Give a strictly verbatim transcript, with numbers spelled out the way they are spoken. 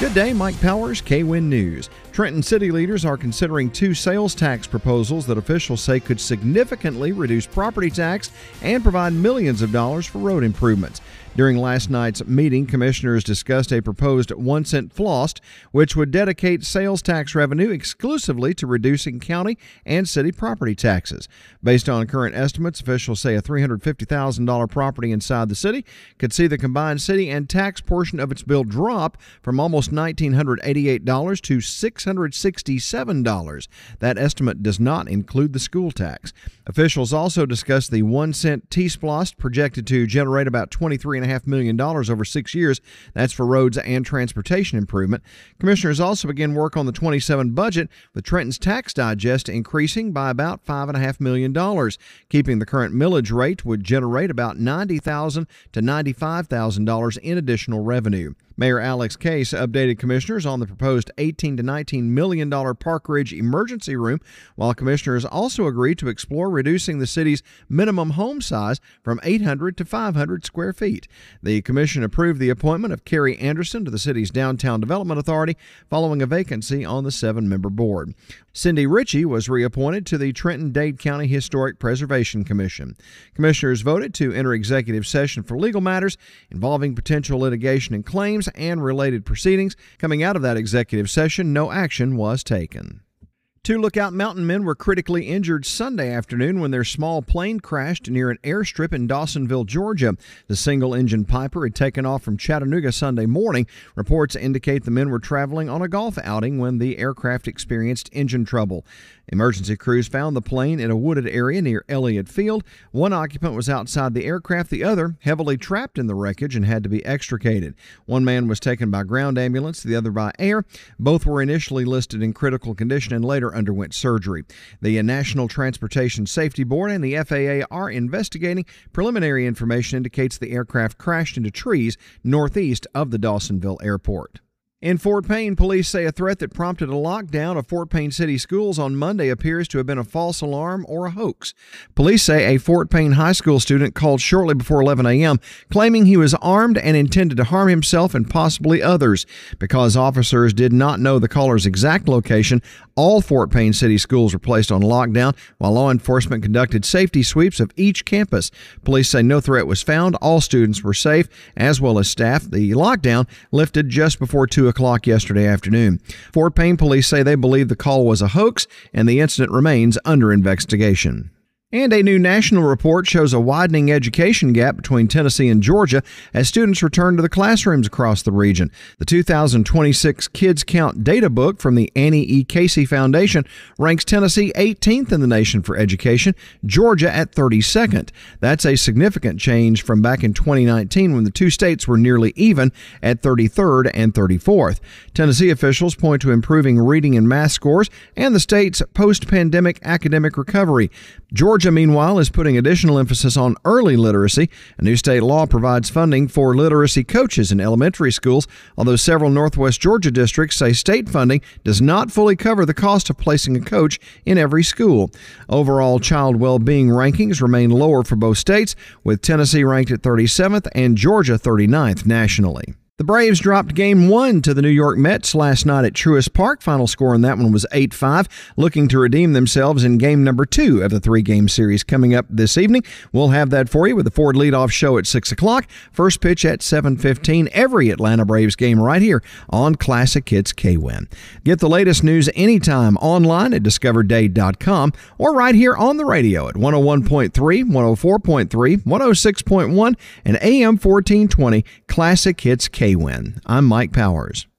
Good day, Mike Powers, K W I N News. Trenton city leaders are considering two sales tax proposals that officials say could significantly reduce property tax and provide millions of dollars for road improvements. During last night's meeting, commissioners discussed a proposed one cent floss, which would dedicate sales tax revenue exclusively to reducing county and city property taxes. Based on current estimates, officials say a three hundred fifty thousand dollars property inside the city could see the combined city and tax portion of its bill drop from almost one thousand nine hundred eighty-eight dollars to six hundred sixty-seven dollars. That estimate does not include the school tax. Officials also discussed the one cent T-Splost, projected to generate about twenty-three point five million dollars over six years. That's for roads and transportation improvement. Commissioners also began work on the twenty-seven budget, with Trenton's tax digest increasing by about five point five million dollars. Keeping the current millage rate would generate about ninety thousand dollars to ninety-five thousand dollars in additional revenue. Mayor Alex Case updated commissioners on the proposed eighteen to nineteen million dollars Park Ridge emergency room, while commissioners also agreed to explore reducing the city's minimum home size from eight hundred to five hundred square feet. The commission approved the appointment of Carrie Anderson to the city's Downtown Development Authority following a vacancy on the seven-member board. Cindy Ritchie was reappointed to the Trenton-Dade County Historic Preservation Commission. Commissioners voted to enter executive session for legal matters involving potential litigation and claims and related proceedings. Coming out of that executive session, no action was taken. Two Lookout Mountain men were critically injured Sunday afternoon when their small plane crashed near an airstrip in Dawsonville, Georgia. The single-engine Piper had taken off from Chattanooga Sunday morning. Reports indicate the men were traveling on a golf outing when the aircraft experienced engine trouble. Emergency crews found the plane in a wooded area near Elliott Field. One occupant was outside the aircraft, the other heavily trapped in the wreckage and had to be extricated. One man was taken by ground ambulance, the other by air. Both were initially listed in critical condition and later underwent surgery. The National Transportation Safety Board and the F A A are investigating. Preliminary information indicates the aircraft crashed into trees northeast of the Dawsonville Airport. In Fort Payne, police say a threat that prompted a lockdown of Fort Payne City schools on Monday appears to have been a false alarm or a hoax. Police say a Fort Payne High School student called shortly before eleven a.m. claiming he was armed and intended to harm himself and possibly others. Because officers did not know the caller's exact location, all Fort Payne City schools were placed on lockdown while law enforcement conducted safety sweeps of each campus. Police say no threat was found. All students were safe, as well as staff. The lockdown lifted just before two o'clock yesterday afternoon. Fort Payne police say they believe the call was a hoax and the incident remains under investigation. And a new national report shows a widening education gap between Tennessee and Georgia as students return to the classrooms across the region. The two thousand twenty-six Kids Count data book from the Annie E. Casey Foundation ranks Tennessee eighteenth in the nation for education, Georgia at thirty-second. That's a significant change from back in twenty nineteen when the two states were nearly even at thirty-third and thirty-fourth. Tennessee officials point to improving reading and math scores and the state's post-pandemic academic recovery. Georgia, meanwhile, is putting additional emphasis on early literacy. A new state law provides funding for literacy coaches in elementary schools, although several Northwest Georgia districts say state funding does not fully cover the cost of placing a coach in every school. Overall child well-being rankings remain lower for both states, with Tennessee ranked at thirty-seventh and Georgia thirty-ninth nationally. The Braves dropped Game one to the New York Mets last night at Truist Park. Final score on that one was eight five, looking to redeem themselves in game number two of the three-game series coming up this evening. We'll have that for you with the Ford leadoff show at six o'clock. First pitch at seven fifteen. Every Atlanta Braves game right here on Classic Hits K W I N. Get the latest news anytime online at discover dade dot com or right here on the radio at one oh one point three, one oh four point three, one oh six point one, and A M fourteen twenty Classic Hits K W I N. I'm Mike Powers.